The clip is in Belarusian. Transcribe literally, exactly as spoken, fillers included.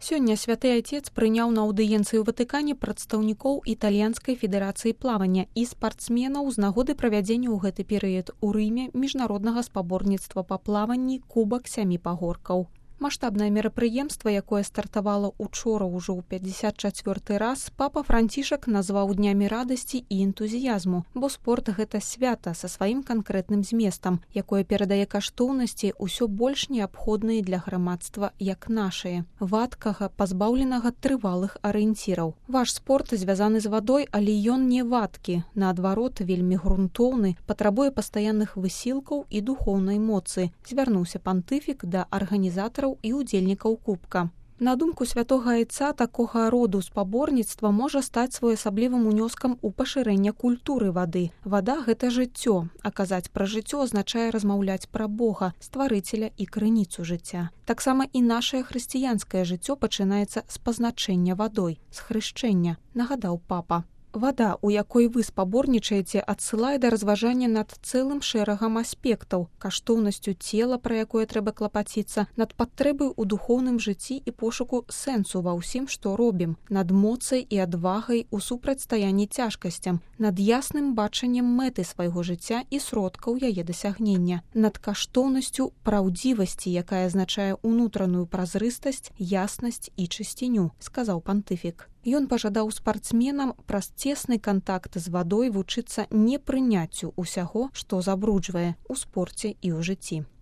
Сёння святы айцец прыняў на аўдыенцыі ў Ватыкане прадстаўнікоў італьянскай федэрацыі плавання і спартсменаў з нагоды правядзення ў гэты перыяд у Рыме міжнароднага спаборніцтва па плаванні кубак сямі пагоркаў. Маштабнае мерапрыемства, якое стартавала учора ўжо ў пяцьдзясят чацвёрты раз, папа Францішак назваў днямі радасці і энтузіязму, бо спорт гэта свята са сваім канкрэтным зместам, якое перадае каштоўнасці ўсё больш неабходныя для грамадства, як нашае, вадкага, пазбаўленага трывалых арыенціраў. Ваш спорт звязаны з вадой, але ён не вадкі, наадварот, вельмі грунтоўны, патрабуе пастаянных высілкаў і духоўнай моцы, звярнуўся пантыфік да арганізатараў і удзельнікаў кубка. На думку святога айца, такога роду спаборніцтва можа стаць своеасаблівым унёскам у пашырэнне культуры вады. Вада – гэта жыццё, а казаць пра жыццё азначае размаўляць пра Бога, стварыцеля і крыніцу жыцця. Таксама і нашае хрысціянскае жыццё пачынаецца з пазначэння вадой, з хрышчэння, нагадаў папа. Вада, у якой вы спаборнічаеце, адсылае да разважання над цэлым шэрагам аспектаў, каштоўнасцю цела, пра якое трэба клапаціцца, над патрэбай у духоўным жыцці і пошуку сэнсу ва ўсім, што робім, над моцай і адвагай у супрацьстаянні цяжкасцям, над ясным бачаннем мэты свайго жыцця і сродкаў яе дасягнення, над каштоўнасцю праўдзівасці, якая азначае ўнутраную празрыстасць, яснасць і чысціню, сказаў пантыфік. Ён пажадаў спартсменам праз цесны кантакт з вадой вучыцца непрыняццю ўсяго, што забруджвае ў спорце і ў жыцці.